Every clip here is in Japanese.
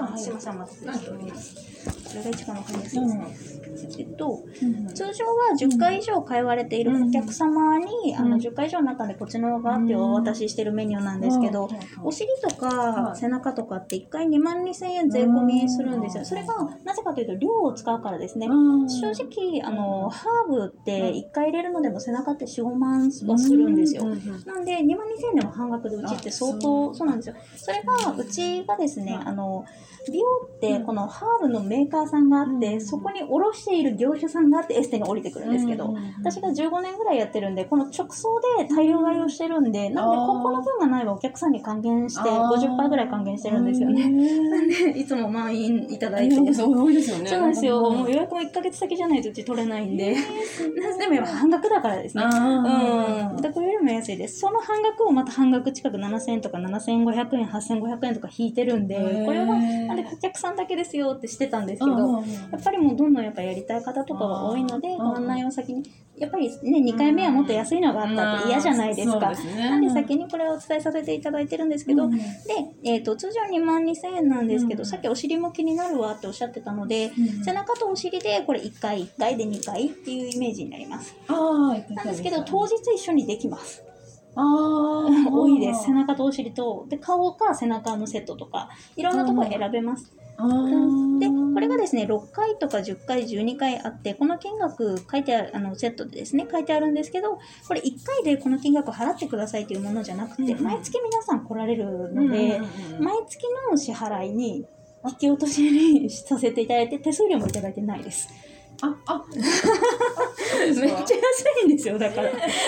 すいません、お待たせしております。これが一番わかりやすいですね。通常は10回以上通われているお客様に、10回以上の中でこっちの側ってお渡ししてるメニューなんですけど、お尻とか背中とかって1回22,000円税込みするんですよ。それがなぜかというと量を使うからですね。正直ハーブって1回入れるのでも背中って 4,5 万はするんですよ。なんで22,000円でも半額でうちって相当そうなんですよ。それがうちがですね、美容ってこのハーブのメーカーさんがあって、そこに卸している業者さんがあってエステに降りてくるんですけど、私が15年ぐらいやってるんで、この直送で大量買いをしてるんで、なんでここの分がないはお客さんに還元して 50% ぐらい還元してるんですよね。なんでいつも満員いただいて、 多いですよね。 そうなんですよ。もう予約も1ヶ月先じゃないとうち取れないんで、でもやっぱ半額だからですね。でこれよりも安いです。その半額をまた半額近く7,000円とか7,500円、8,500円とか引いてるんで、これはなんでお客さんだけですよってしてたんですけど、やっぱりもうどんどんやっぱやりたい方とかが多いので、ご案内を先に、やっぱりね、2回目はもっと安いのがあったって嫌じゃないですか。なんで先にこれをお伝えさせていただいてるんですけど、で、通常22,000円なんですけど、さっきお尻も気になるわっておっしゃってたので、背中とお尻でこれ1回1回で2回っていうイメージになります。なんですけど、当日一緒にできます。多いです。背中とお尻とで顔か背中のセットとかいろんなところ選べます。でこれがですね6回とか10回12回あって、この金額書いてあるセットでですね書いてあるんですけど、これ1回でこの金額を払ってくださいというものじゃなくて、毎月皆さん来られるので、毎月の支払いに引き落としにさせていただいて、手数料もいただいてないです。めっちゃ安いんですよ。だから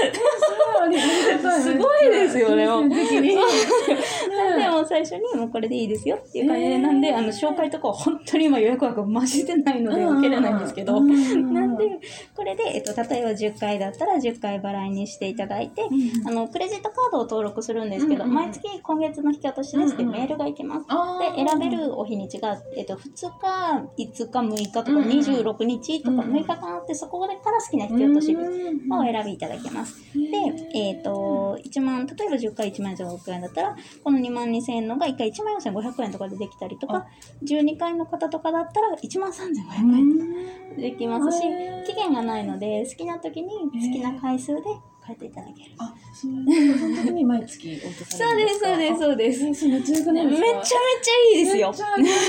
すごいですよね。でも最初にもうこれでいいですよっていう感じで、なんで紹介とかは本当に今予約枠が増してないので受けれないんですけど、なんでこれで、例えば10回だったら10回払いにしていただいて、クレジットカードを登録するんですけど、毎月今月の引き落としですってメールがいきます。で選べるお日にちが、2日、5日、6日とか26日とか6日間あって、そこから好きな引き落とし分をお選びいただけます。で、1万、例えば10回14,500円だったら、この22,000円のが1回14,500円とかでできたりとか、12回の方とかだったら13,500円できますし、期限がないので、好きな時に好きな回数で変えていただける。 そういうふうに毎月落とされるんですか？ そうです。めちゃめちゃいいですよ。めっちゃ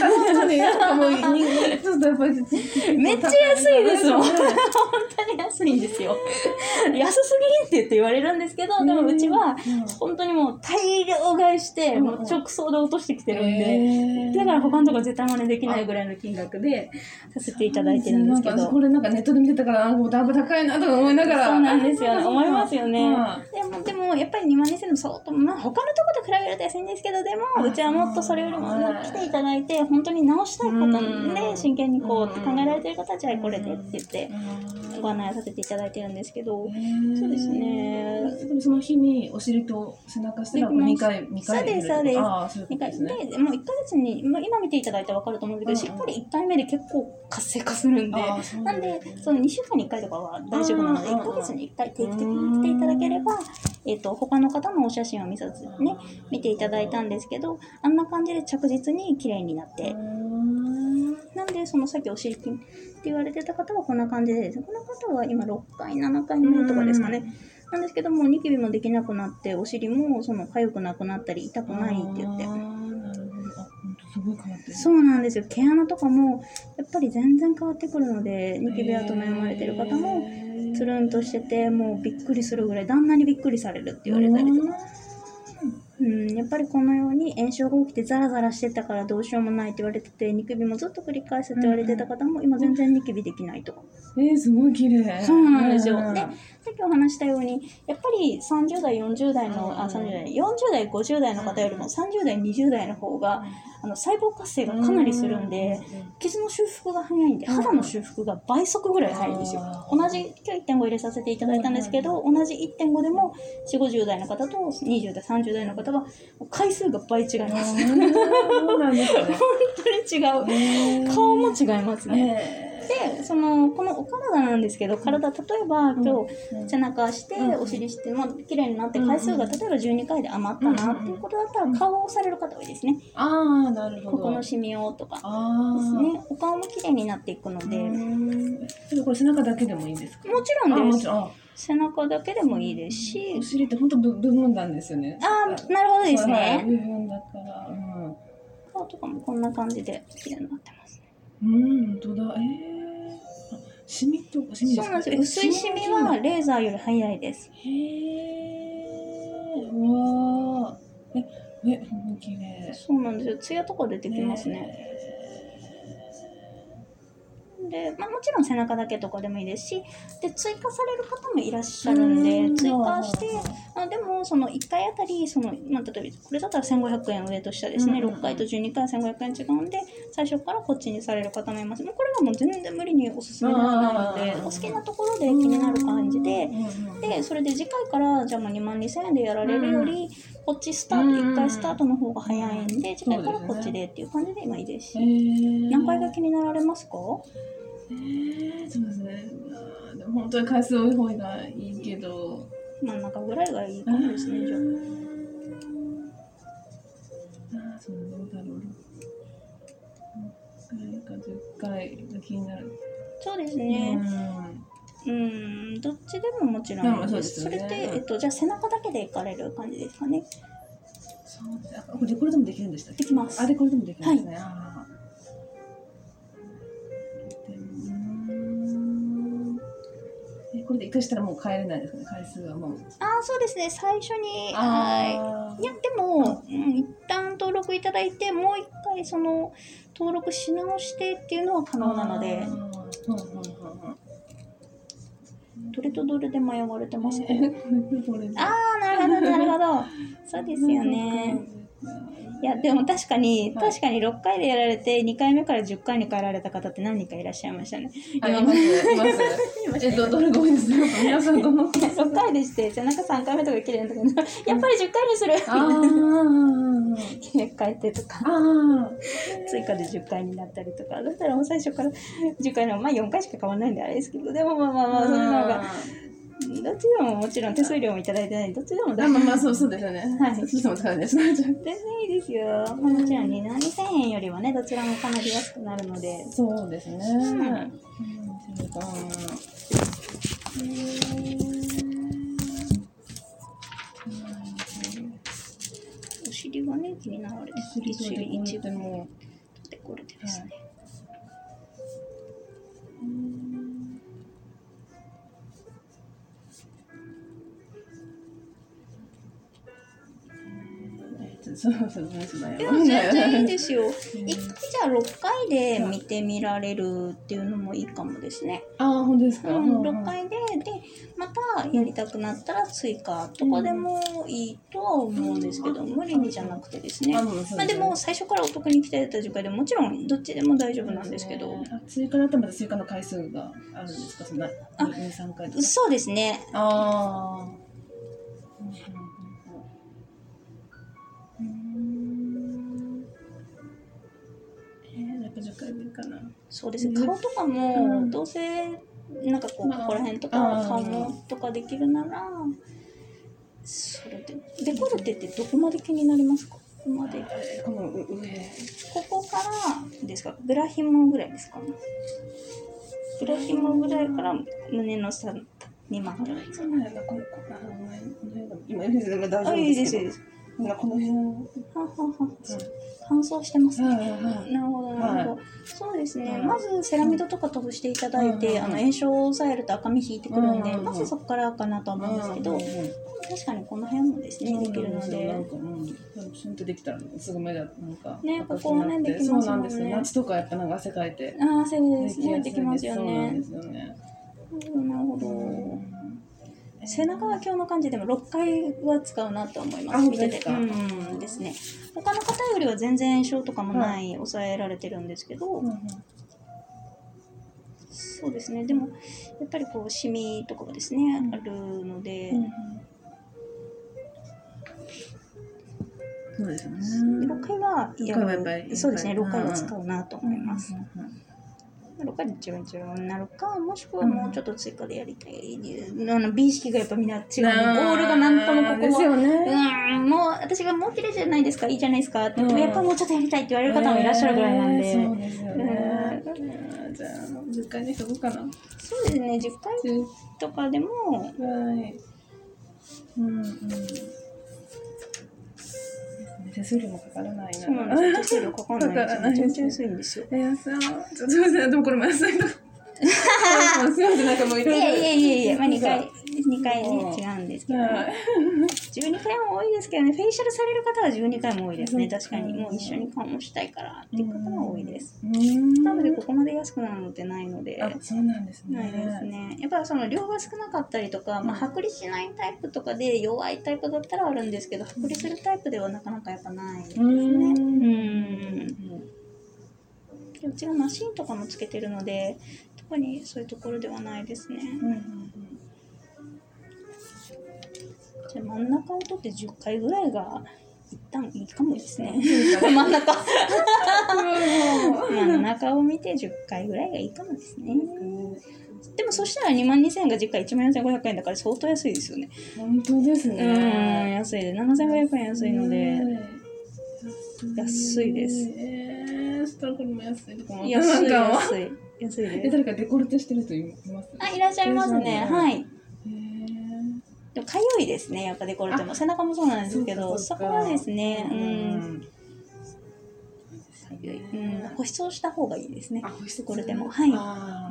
安いですよ。本当に安いんですよ。安すぎんって言われるんですけど、でもうちは本当にもう大量買いしてもう直送で落としてきてるんで、だから他のとこ絶対真似できないぐらいの金額でさせていただいてるんですけど、 これなんかネットで見てたからもうだいぶ高いなとか思いながら。 そうなんですよね。思いますよね。でもやっぱり22,000円も相当、他のところと比べると安いんですけど、でもうちはもっとそれよりも来ていただいて、本当に直したい方で真剣にこう考えられてる方はじゃあこれでって言ってご案内させていただいてるんですけど、そうですね。 その日にお尻と背中したら2回そうです。2回でもう1ヶ月に今見ていただいたら分かると思うんですけど、しっかり1回目で結構活性化するんで、なんでその2週間に1回とかは大丈夫なので、1ヶ月に1回定期的に来ていただければ、他の方のお写真を見さずね見ていただいたんですけど、あんな感じで着実に綺麗になって、なんでそのさっきお尻筋って言われてた方はこんな感じでですね、この方は今6回7回目とかですかね。なんですけども、ニキビもできなくなって、お尻も痒くなくなったり痛くないって言って。 すごい変わってる。 そうなんですよ。毛穴とかもやっぱり全然変わってくるので、ニキビ跡悩まれてる方もつるんとしてて、もうびっくりするぐらい、旦那にびっくりされるって言われたりとか。やっぱりこのように炎症が起きてザラザラしてたからどうしようもないって言われてて、ニキビもずっと繰り返すって言われてた方も今全然ニキビできないとか。 すごい綺麗。 そうなんですよ。で、さっきお話したように、やっぱり30代、40代の、40代、50代の方よりも30代、20代の方が、細胞活性がかなりするんで、傷の修復が早いんで、肌の修復が倍速ぐらい早いんですよ。同じ、今日 1.5 入れさせていただいたんですけど、同じ 1.5 でも4、50代の方と20代、30代の方は、回数が倍違います。 そうなんですね。 本当に違う。顔も違いますね。 でこのお体なんですけど、体例えば今日背中してお尻して、綺麗になって回数が例えば12回で余ったなっていうことだったら顔をされる方多いですね。 ああ、なるほど。 ここのシミをとかですね。お顔も綺麗になっていくので。 でもこれ背中だけでもいいんですか？ もちろんです。 もちろん。 背中だけでもいいですし。 お尻って本当部分なんですよね。 なるほどですね。 部分だから。 顔とかもこんな感じで綺麗になってますね。 本当だ。シミですか？ そうなんですよ。薄いシミはレーザーより早いです。 へえ。うわー。綺麗。 そうなんですよ。ツヤとか出てきますね。で、もちろん背中だけとかでもいいですし、で追加される方もいらっしゃるんで、追加して、でも1回あたり例えばこれだったら1500円上と下ですね、6回と12回1500円違うんで、最初からこっちにされる方もいます。これはもう全然無理におすすめではないので、お好きなところで気になる感じで、それで次回からじゃあ22000円でやられるより、こっちスタート、1回スタートの方が早いんで、次回からこっちでっていう感じで今いいですし、何回が気になられますか？ そうですね。でも本当に回数多い方がいいけど、 真ん中ぐらいがいいかもですね、じゃあ。 そうどうだろう。6回か10回が気になる。 そうですね。どっちでももちろんです。それってじゃあ背中だけで行かれる感じですかね。 そうです。これデコルでもできるんでしたっけ？ できます。 デコルでもできるんですね。これで1回したらもう帰れないですかね、回数はもう。 そうですね、最初に。いや、でも、一旦登録いただいて、もう一回登録し直してっていうのは可能なので。どれとどれで迷われてますか？なるほど、なるほど。そうですよね。いや、でも確かに6回でやられて、2回目から10回に変えられた方って何人かいらっしゃいましたね。 います。どれが多いですか？皆さんどの 6回でして、背中3回目とか綺麗なところやっぱり10回にする変えてとか追加で10回になったりとかだったらもう最初から10回の4回しか変わらないんであれですけど、でもそれの方がどっちでももちろん手数料もいただいてないどっちでも大丈夫。 そうですよね。 はい。 そっちでも使うんです。 全然いいですよ。もちろん2000円よりはねどちらもかなり安くなるので。 そうですね。 お尻がね気になられてる。一部もでこれでですね。全然いいですよ。1回じゃあ6回で見てみられるっていうのもいいかもですね。 本当ですか ？6回でまたやりたくなったら追加とかでもいいとは思うんですけど、無理にじゃなくてですね。でも最初からお得に来ていただいた10回でもちろんどっちでも大丈夫なんですけど。 追加だったらまた追加の回数があるんですか？そんな2、3回とか。 そうですね。 10回でいいかな。 そうですね。顔とかもどうせなんかここら辺とか顔もとかできるならそれでデコルテってどこまで気になりますか？ここまで。 この上。 ここからですか？ブラヒモぐらいですかね。ブラヒモぐらいから胸の下に巻く。 今大丈夫ですけど。この辺乾燥してますね。なるほどなるほど。そうですね。まずセラミドとか飛ばしていただいて、炎症を抑えると赤み引いてくるんで、まずそこからかなと思うんですけど、確かにこの辺もですねできるので。 なんかシュンとできたらすぐ目だなんかね、ここはねできますもんね。 そうなんですよ。夏とかやっぱなんか汗かいて。 そうですね。できますよね。 そうなんですよね。 なるほど。背中は今日の感じでも6回は使うなと思います。見てて。ですね。他の方よりは全然炎症とかもない、抑えられてるんですけど、そうですね。でもやっぱりこうシミとかがですね、あるので、 そうですね。 6回はそうですね。6回は使うなと思います。 なるかチュルンチュルンになるか、もしくはもうちょっと追加でやりたい、美意識がやっぱみんな違う、ゴールがなんともここですよね。 もう私がもう綺麗じゃないですか、いいじゃないですかって言っても、やっぱもうちょっとやりたいって言われる方もいらっしゃるぐらいなんで、 そうですよね。じゃあ10回でしょうかな。 そうですね、10回とかでも、 はい。手数料もかからないな。 そうなんですよ、手数料かかんないですよ。めちゃめちゃ安いんですよ。 安い。ちょっとすいません、でもこれも安いの。すいません、なんかもういろいろ。 いや、まあ2回ね、違うんですけど、ね、12回も多いですけどね、フェイシャルされる方は12回も多いですね、確かに。もう一緒に顔もしたいからっていう方は多いです。なので、ここまで安くなるのってないので、 そうなんですね。 ないですね。やっぱりその量が少なかったりとか、まあ、剥離しないタイプとかで弱いタイプだったらあるんですけど、剥離するタイプではなかなかやっぱないですね。うちがマシンとかもつけてるので、特にそういうところではないですね。じゃあ真ん中を取って10回ぐらいが一旦いいかもですね。真ん中を見て10回ぐらいがいいかもですね。でもそしたら22,000円が10回14,500円だから相当安いですよね。 本当ですね。 安いです。7,500円安いので、安いです。 ストロークにも安いとかも。 安いです。 誰かデコルテしてる人います？ いらっしゃいますね。はい。でもかゆいですね、やっぱデコルテも。背中もそうなんですけど、そこはですね、保湿をした方がいいですね。デコルテも。はい。はい、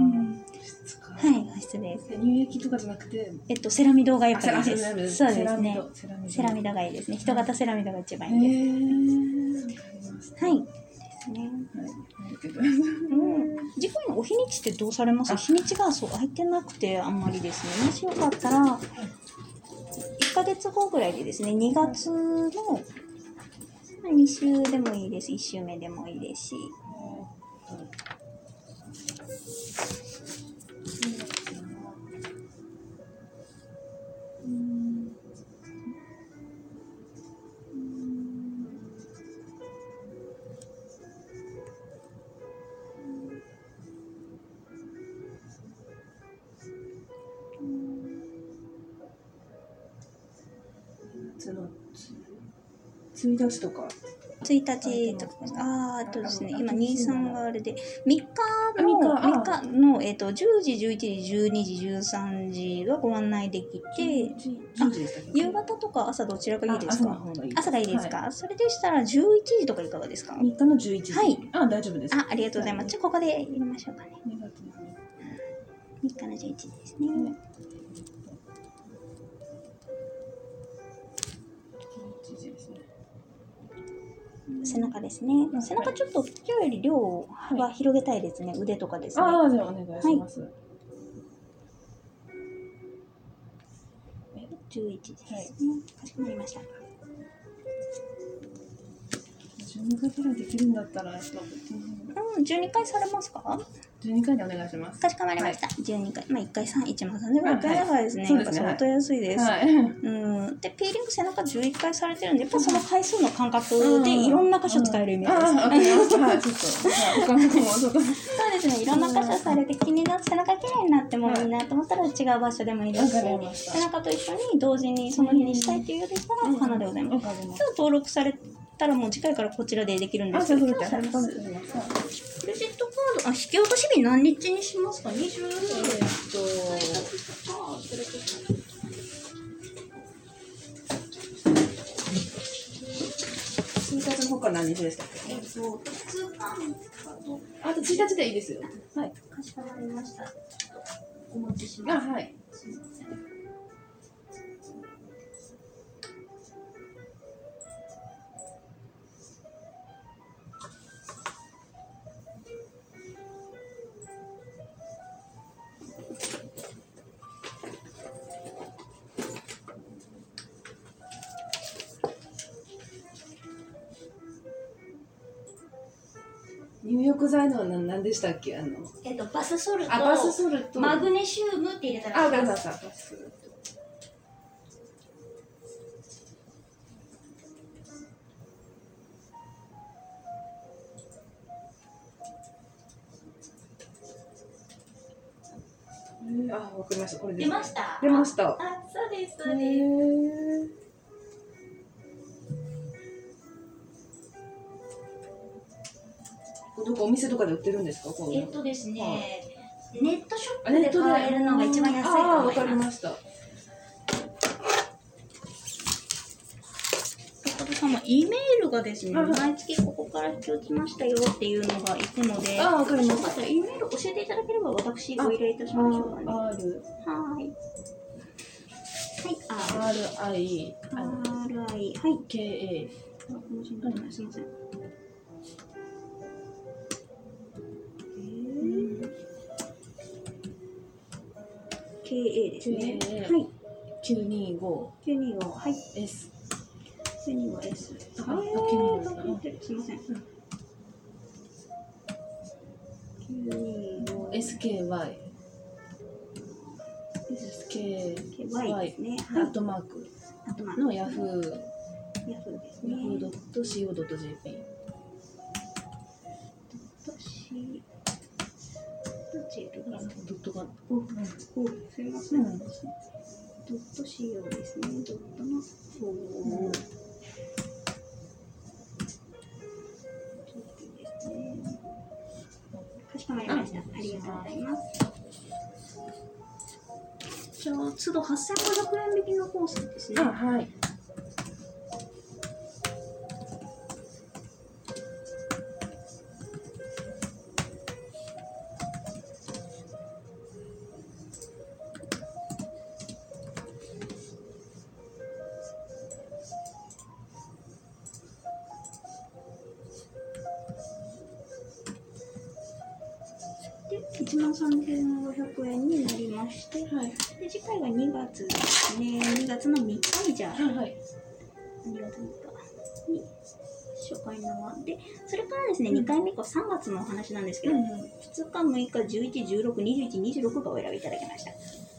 保湿です。 乳液とかじゃなくて、 セラミドがやっぱりいいです。そうですね。セラミドがいいですね。人型セラミドが一番いいです。はい。ですね。次回のお日にちってどうされます？日にちが空いてなくてあんまりですね。もしよかったら、1ヶ月後ぐらいでですね、2月の2週でもいいです。1週目でもいいですし。 1日とか。 1日とか、あとですね、今23があれで、3日の、10時、11時、12時、13時がご案内できて、夕方とか朝どちらがいいですか？朝がいいですか？それでしたら11時とかいかがですか？ 3日の11時。 はい。 大丈夫です。 ありがとうございます。じゃあここで入れましょうかね。3日の11時ですね。背中ですね。背中ちょっと今日より量幅広げたいですね。腕とかですね。 じゃあお願いします。 11時ですね。かしこまりました。 12回くらいできるんだったら、 12回されますか ？12回でお願いします。 かしこまりました。12回。1回13,500円だからですね。やっぱ相当安いです。で、ピーリング背中11回されてるんで、やっぱその回数の感覚でいろんな箇所使えるイメージです。そうですね。いろんな箇所されて気になって背中きれいになってもいいなと思ったら違う場所でもいいですし、背中と一緒に同時にその日にしたいというようでしたらお花でございます。今日登録されたらもう次回からこちらでできるんですけど、今日されます。クレジットカード、引き落とし日何日にしますか？20 1日の方から何日でしたっけ？あと1日でいいですよ。はい。 かしこまりました。お持ちします。 はい。 すみません。 入浴剤の何でしたっけ？ バスソルト、 バスソルト、 マグネシウムって入れたら。 わかりました。バスソルト。 あ、わかりました。これです。 出ました。 出ました。 あ、そうですそうへです。 ー。どこかお店とかで売ってるんですか？こういうの。 ですね、 はいネットショップで買えるのが一番安いと思いわます。 かりました。 高田さんも E メールがですね、 はい毎月ここから引き落ちましたよっていうのがいくので、 わかりました。 よかったら E メール教えていただければ私ご依頼いたしましょうかね。はい。はい。 RI RI、はい。 KA。 すみません。KA ですね。はい。 925。 925、はい。 S。 925 S。 925。 すみません。925 SKY。SKY ですね。 アットマークのヤフーですね。 yahoo.co.jp。ドットが。 すみません。ドット CO ですね。ドットの方。かしこまりました。ありがとうございます。じゃあ、都度8500円引きのコースですね。 はい。 13500円になりまして、はい、で次回が2月ですね。2月の3日にじゃあ、はい、2月3日に初回の輪で、それからですね、2回目以降3月のお話なんですけど、2日、6日、11、16、21、26がお選びいただきました。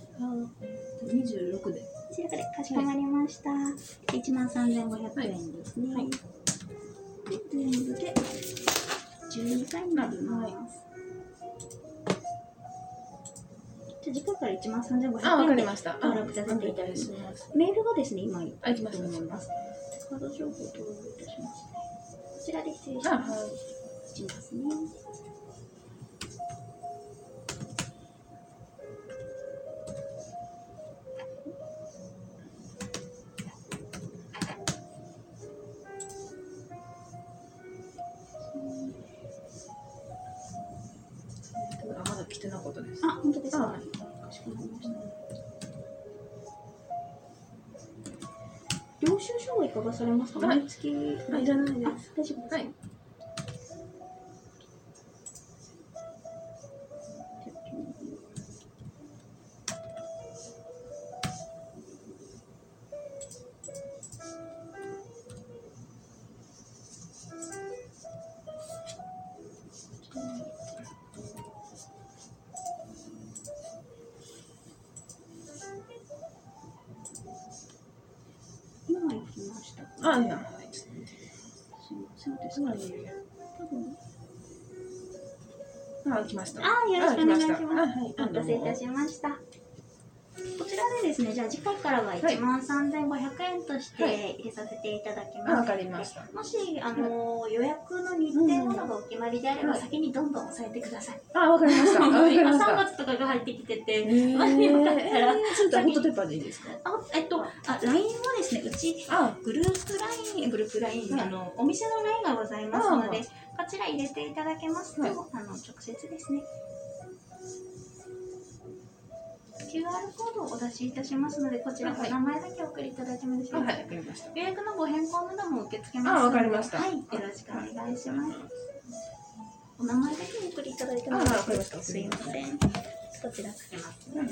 26で。 26でかしこまりました。13500円ですね。はい、で全部で12回になります。次回から13500円で登録させていただきます。メールがですね、今いたと思います。カード情報登録いたします。こちらで失礼します。しますね。 まだ来てなかったです。 あ、本当ですか。かしこまりました。領収書はいかがされますか。毎月。 いらないです。 大丈夫ですか。はい。今行きました。 いや。 そうですか。 来ました。 よろしくお願いします。お待たせいたしました。こちらでですね、じゃあ次回からは13500円として入れさせていただきます。 わかりました。 もし予約の日程などがお決まりであれば、先にどんどん押さえてください。 わかりました。今 3月とかが入ってきてて、よかったら。 ホットペッパーでいいですか。 LINE はですね、うちグループ LINE、お店の LINE がございますので、こちら入れていただけますと、直接ですね。QR コードをお出しいたしますので、こちらお名前だけお送りいただけますでしょうか。予約のご変更なども受け付けますので、 わかりました。 はい、よろしくお願いします。お名前だけお送りいただいてもすいません。こちらかけますね。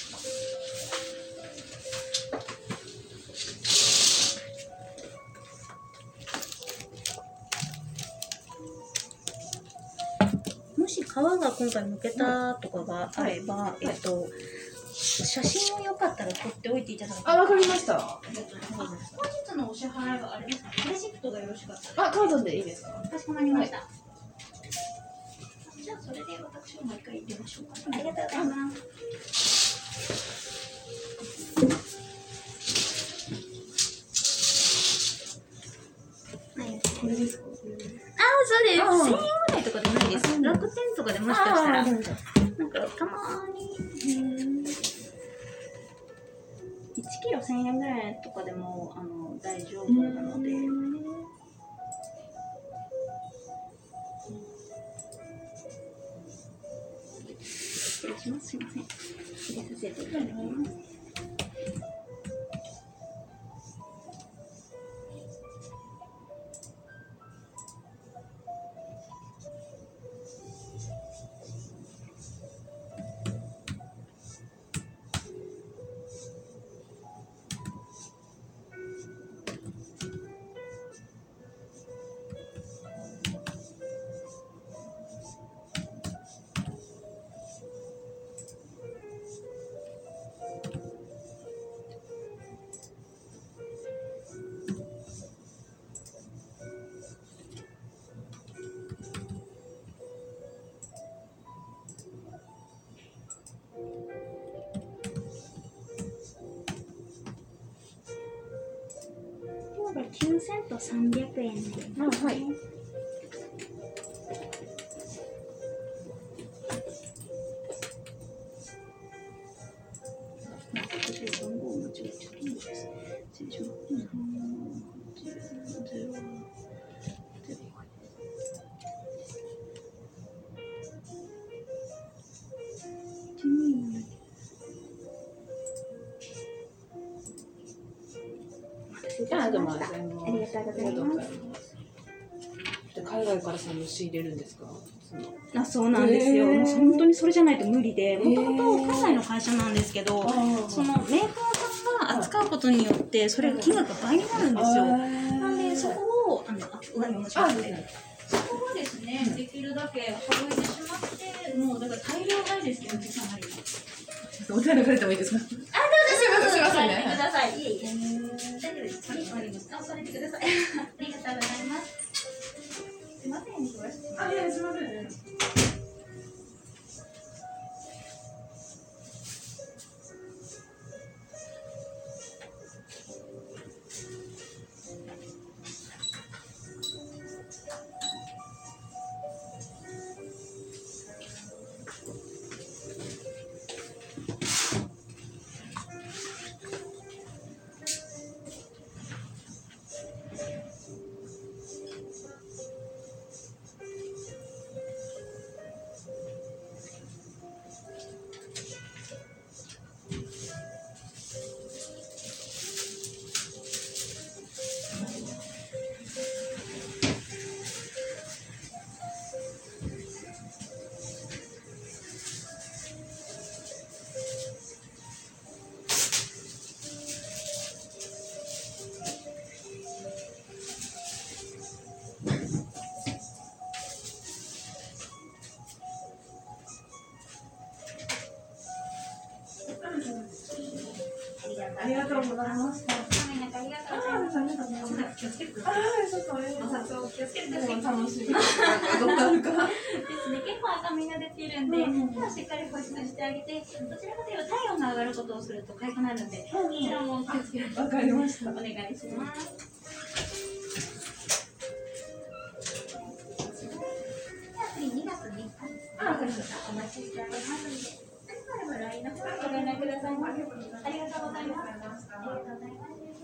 もし皮が今回剥けたとかがあれば、写真をよかったら撮っておいていただきます。 わかりました。 本日のお支払いはあれですか。クレジットがよろしかったら。カードでいいですか。 かしこまりました。じゃあそれで私ももう一回入れましょうか。ありがとうございます。 そうです。 うん 1000円ぐらいとかでないです。楽天とかでもしかしたら、なんかたまーに、1キロ1000円ぐらいとかでも大丈夫なので。失礼します。すいません。入れさせていただきます。9セント300円で。 はい。 番号を間違えちゃったんです。失礼します。 あ、どうもありがとうございます。 海外から仕入れるんですか？ そうなんですよ。もう本当にそれじゃないと無理で、もともと海外の会社なんですけど、そのメーカーさんが扱うことによってそれが金額が倍になるんですよ。なんでそこを上に持ちますね。そこはですね、できるだけ省いてしまって、もうだから大量買いですけど、実はあります。 お手洗いかれてもいいですか？ どうぞすいません。 ください。いえいえ。大丈夫です。されてください。ありがとうございます。すいません、すいません。ありがとうございました。ありがとうございます。気をつけてください。摩擦を気をつけてください。楽しい。どっかあるか。ですね。結構赤みが出ているんで、手はしっかり保湿してあげて、どちらかというと体温が上がることをすると痒くなるんで、こちらも気をつけて。わかりました。お願いします。次2月3日です。お待ちしておりますので、LINE の方にご連絡ください。ありがとうございます。ありがとうございます。